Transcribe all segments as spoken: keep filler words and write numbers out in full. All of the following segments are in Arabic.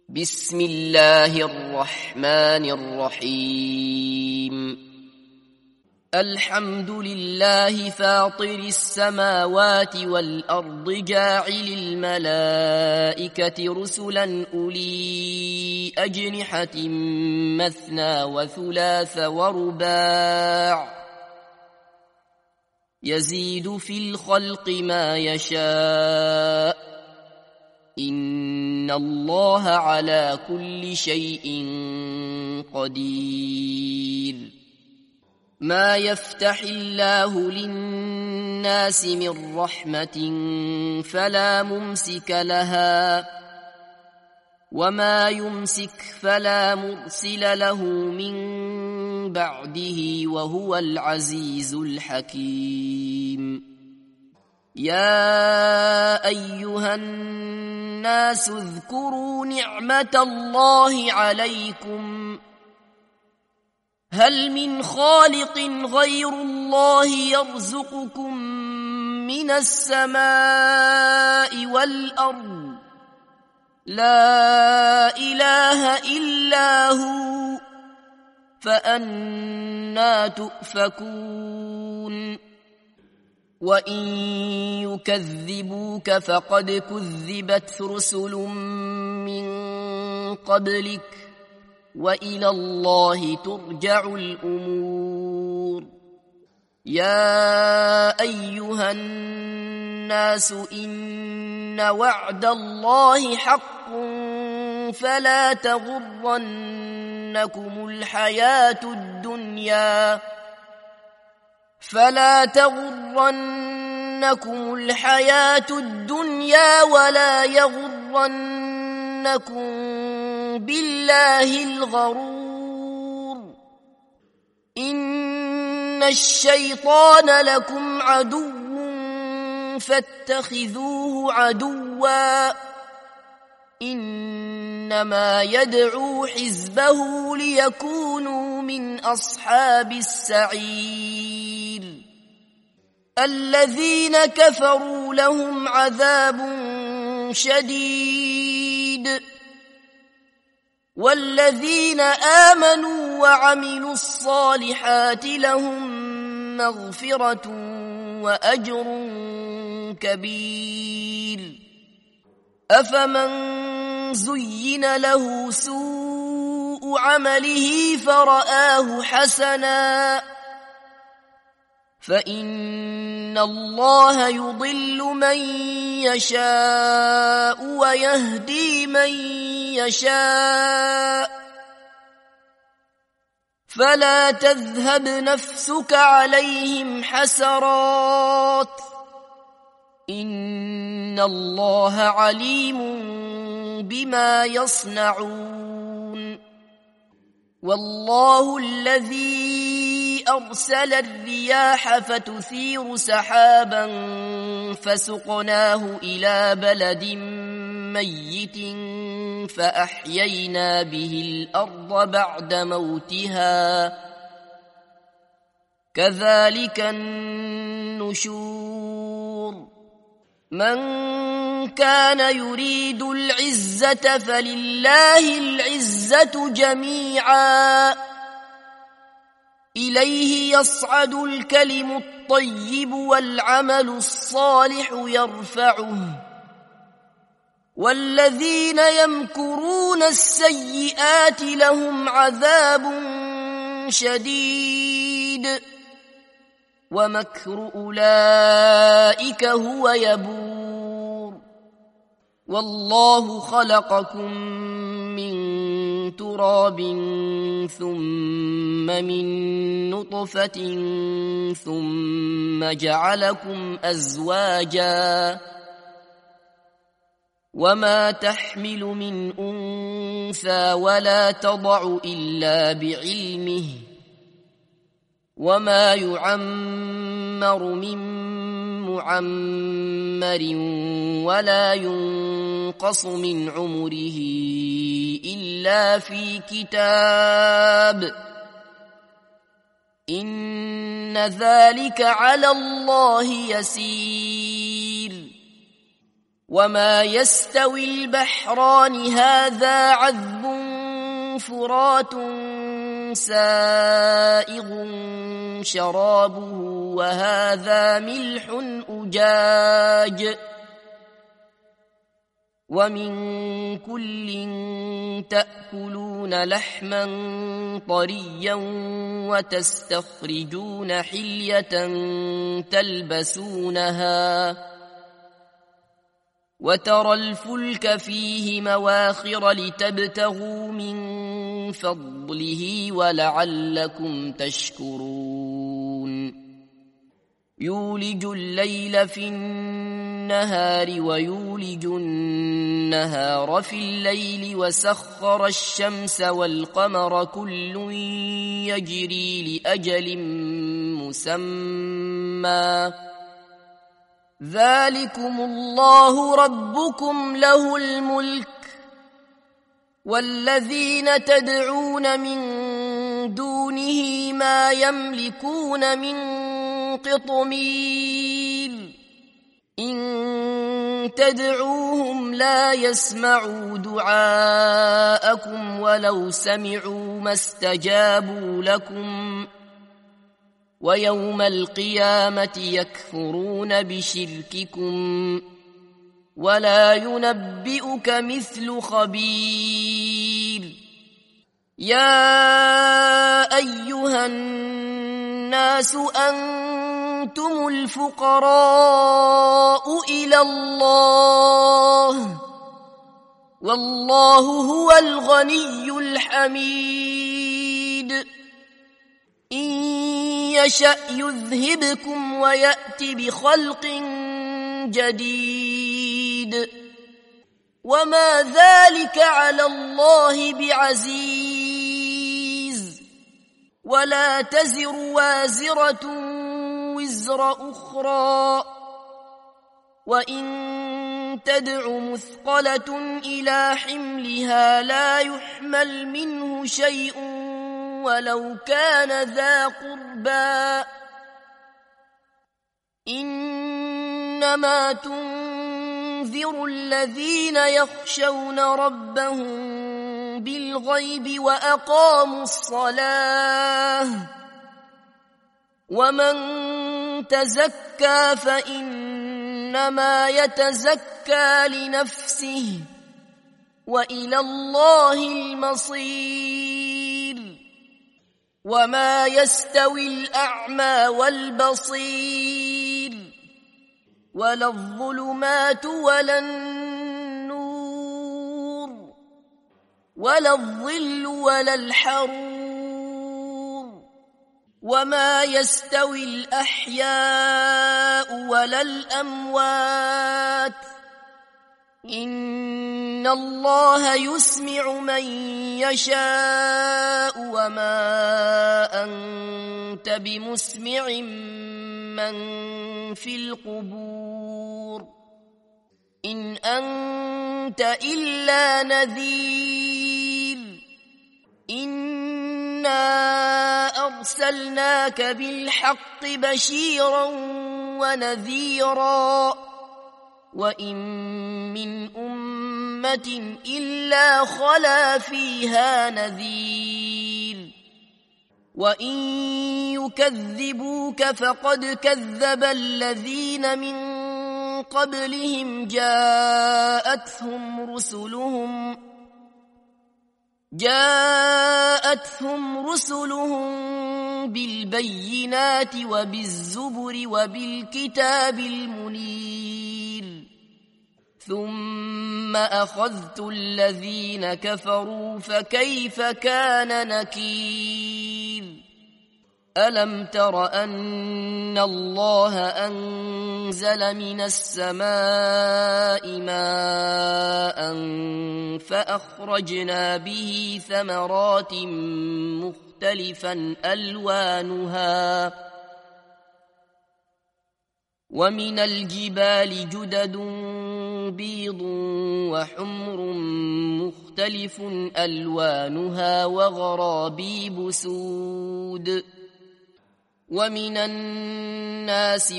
بسم الله الرحمن الرحيم الحمد لله فاطر السماوات والأرض جاعل الملائكة رسلا أولي أجنحة مثنى وثلاث ورباع يزيد في الخلق ما يشاء إن الله على كل شيء قدير ما يفتح الله للناس من رحمة فلا ممسك لها وما يمسك فلا مرسل له من بعده وهو العزيز الحكيم يا أيها الناس اذكروا نعمة الله عليكم هل من خالق غير الله يرزقكم من السماء والأرض لا إله إلا هو فأنى تؤفكون وإن يكذبوك فقد كذبت رسل من قبلك وإلى الله ترجع الأمور يا أيها الناس إن وعد الله حق فلا تغرنكم الحياة الدنيا فلا تغرنكم الحياة الدنيا ولا يغرنكم بالله الغرور إن الشيطان لكم عدو فاتخذوه عدوا إنما يدعو حزبه ليكونوا من أصحاب السعير الذين كفروا لهم عذاب شديد والذين آمنوا وعملوا الصالحات لهم مغفرة وأجر كبير أفمن زين له سوء عمله فرآه حسنا فإن الله يضل من يشاء ويهدي من يشاء فلا تذهب نفسك عليهم حسرات إن الله عليم بما يصنعون والله الذي أرسل الرياح فتثير سحابا فسقناه إلى بلد ميت فأحيينا به الأرض بعد موتها كذلك النشور من كان يريد العزة فلله العزة جميعا إليه يصعد الكلم الطيب والعمل الصالح يرفعه والذين يمكرون السيئات لهم عذاب شديد ومكر أولئك هو يبور والله خلقكم من تراب ثم من نطفة ثم جعلكم أزواجا وما تحمل من أنثى ولا تضع إلا بعلمه وما يعمر من معمر ولا ينقص من عمره إلا في كتاب إن ذلك على الله يسير وما يستوي البحران هذا عذب فرات سائغ شرابه وهذا ملح أجاج ومن كل تأكلون لحما طريا وتستخرجون حلية تلبسونها وترى الفلك فيه مواخر لتبتغوا من فضله ولعلكم تشكرون يولج الليل في النهار ويولج النهار في الليل وسخر الشمس والقمر كل يجري لأجل مسمى ذلكم الله ربكم له الملك والذين تدعون من دونه ما يملكون من قطمير إن تدعوهم لا يسمعوا دعاءكم ولو سمعوا ما استجابوا لكم ويوم القيامة يكفرون بشرككم ولا ينبئك مثل خبير يا أيها الناس أنتم الفقراء إلى الله والله هو الغني الحميد إن يشأ يذهبكم ويأت بخلق جديد وما ذلك على الله بعزيز ولا تزر وازرة وزر أخرى وإن تدع مثقلة إلى حملها لا يحمل منه شيء ولو كان ذا قربى إنما تنذر الذين يخشون ربهم بالغيب وأقاموا الصلاة ومن تزكى فإنما يتزكى لنفسه وإلى الله المصير وما يستوي الأعمى والبصير ولا الظلمات ولا النور ولا الظل ولا الحرور وما يستوي الأحياء ولا الأموات إن الله يسمع من يشاء وما أنت بمسمع من في القبور إن أنت إلا نذير إنا أرسلناك بالحق بشيرا ونذيرا وإن من أمة إلا خلا فيها نذير وإن يكذبوك فقد كذب الذين من قبلهم جاءتهم رسلهم جاءتهم رسلهم بالبينات وبالزبر وبالكتاب المنير ثم أخذت الذين كفروا فكيف كان نكير ألم تر أن الله أنزل من السماء ماء فأخرجنا به ثمرات مختلفا ألوانها ومن الجبال جدد بيض وحمر مختلف ألوانها وغرابيب سود ومن الناس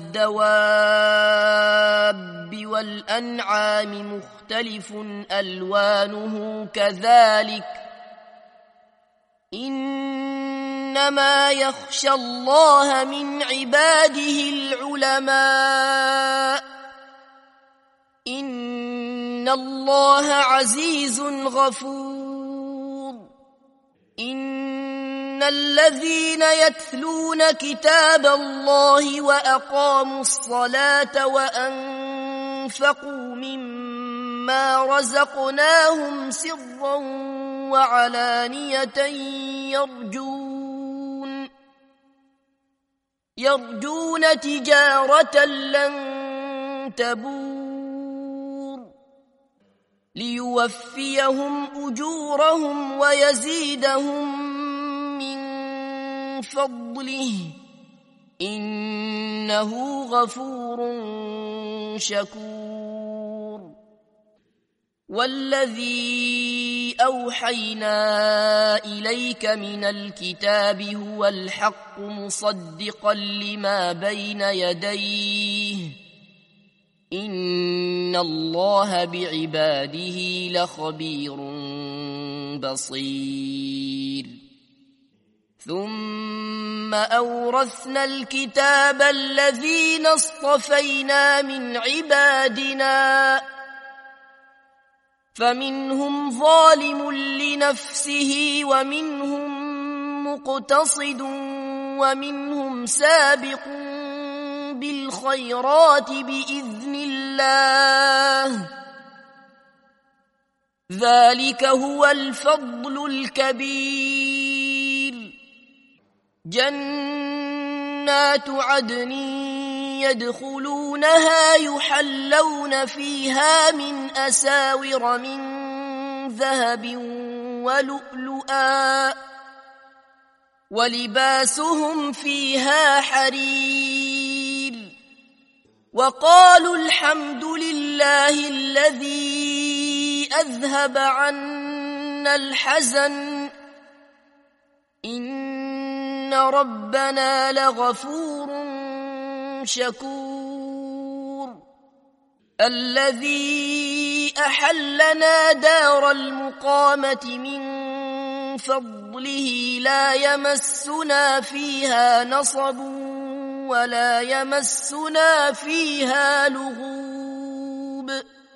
والدواب والأنعام مختلف ألوانه كذلك إنما يخشى الله من عباده العلماء إن الله عزيز غفور إن الذين يتلون كتاب الله وأقاموا الصلاة وأنفقوا مما رزقناهم سرا وعلانية يرجون يرجون تجارة لن تبور ليوفيهم أجورهم ويزيدهم من فضله إنه غفور شكور والذي أوحينا إليك من الكتاب هو الحق مصدقا لما بين يديه إن الله بعباده لخبير بصير ثم أورثنا الكتاب الذين اصطفينا من عبادنا فمنهم ظالم لنفسه ومنهم مقتصد ومنهم سابق بالخيرات بإذن الله ذلك هو الفضل الكبير جنات عدن يدخلونها يحلون فيها من أساور من ذهب ولؤلؤا ولباسهم فيها حرير وقالوا الحمد لله الذي أذهب عنا الحزن إن ربنا لغفور شكور الذي أحلنا دار المقامة من فضله لا يمسنا فيها نصب ولا يمسنا فيها لغوب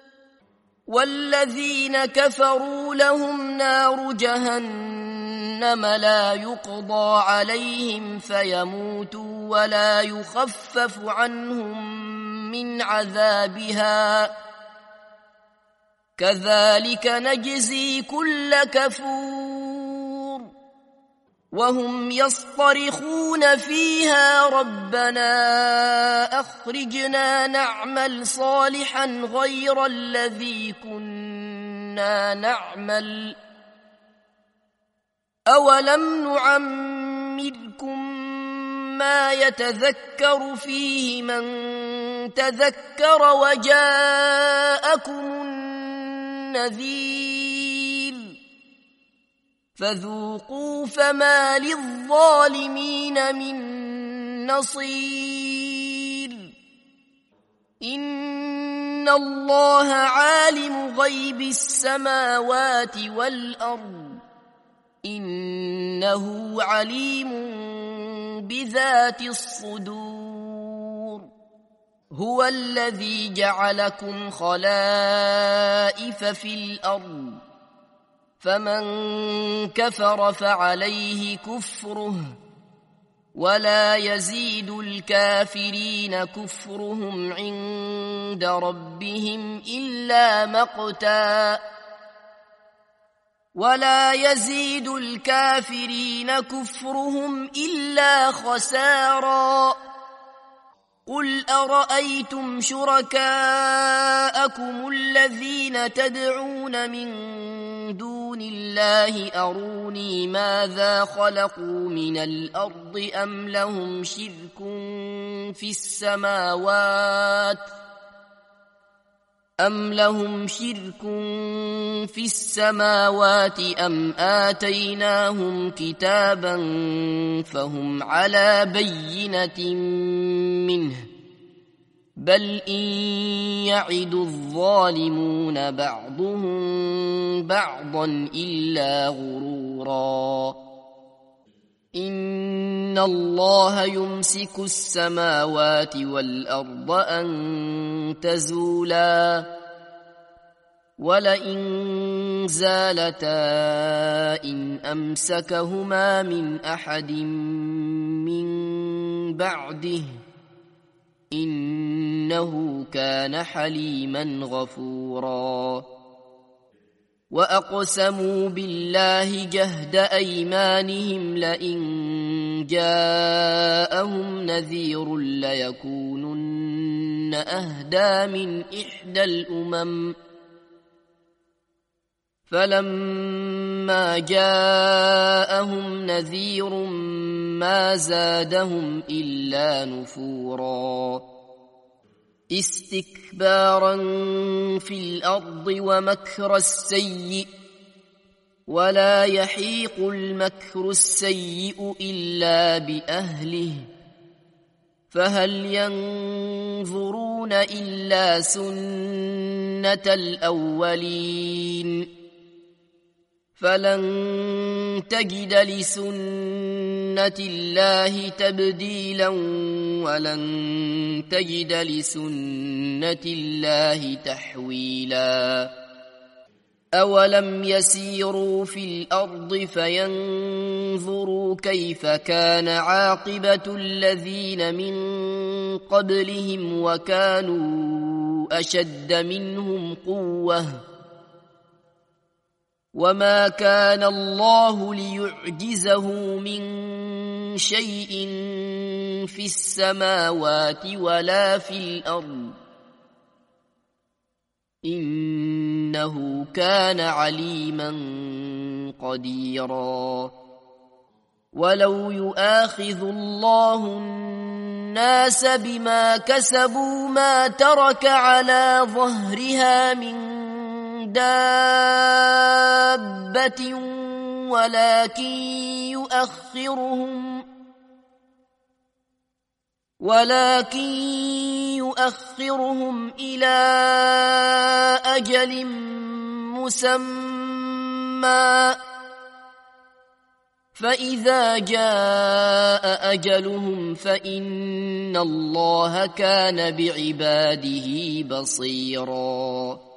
والذين كفروا لهم نار جهنم لا يقضى عليهم فيموتوا ولا يخفف عنهم من عذابها كذلك نجزي كل كفور وهم يصطرخون فيها ربنا أخرجنا نعمل صالحا غير الذي كنا نعمل أولم نعمركم ما يتذكر فيه من تذكر وجاءكم النذير فذوقوا فما للظالمين من نصير إن الله عالم غيب السماوات والأرض إنه عليم بذات الصدور هو الذي جعلكم خلائف في الأرض فمن كفر فعليه كفره ولا يزيد الكافرين كفرهم عند ربهم إلا مقتا ولا يزيد الكافرين كفرهم إلا خسارا قل أرأيتم شركاءكم الذين تدعون من دون الله أروني ماذا خلقوا من الأرض أم لهم شرك في السماوات أم لهم شرك في السماوات أم آتيناهم كتابا فهم على بينة منه بل إن يعد الظالمون بعضهم بعضا إلا غرورا إن الله يمسك السماوات والأرض أن تزولا ولئن زالتا إن أمسكهما من أحد من بعده إنه كان حليما غفورا وأقسموا بالله جهد أيمانهم لئن جاءهم نذير ليكونن أهدى من إحدى الأمم فلما جاءهم نذير ما زادهم إلا نفورا استكبارا في الأرض ومكر السيء ولا يحيق المكر السيء إلا بأهله فهل ينظرون إلا سنة الأولين فلن تجد لسنة الله تبديلا ولن تجد لسنة الله تحويلا أولم يسيروا في الأرض فينظروا كيف كان عاقبة الذين من قبلهم وكانوا أشد منهم قوة وما كان الله ليعجزه من شيء في السماوات ولا في الأرض إنه كان عليما قديرا ولو يؤاخذ الله الناس بما كسبوا ما ترك على ظهرها من دابة ولكن يؤخرهم ولكن يؤخرهم إلى أجل مسمى فإذا جاء أجلهم فإن الله كان بعباده بصيراً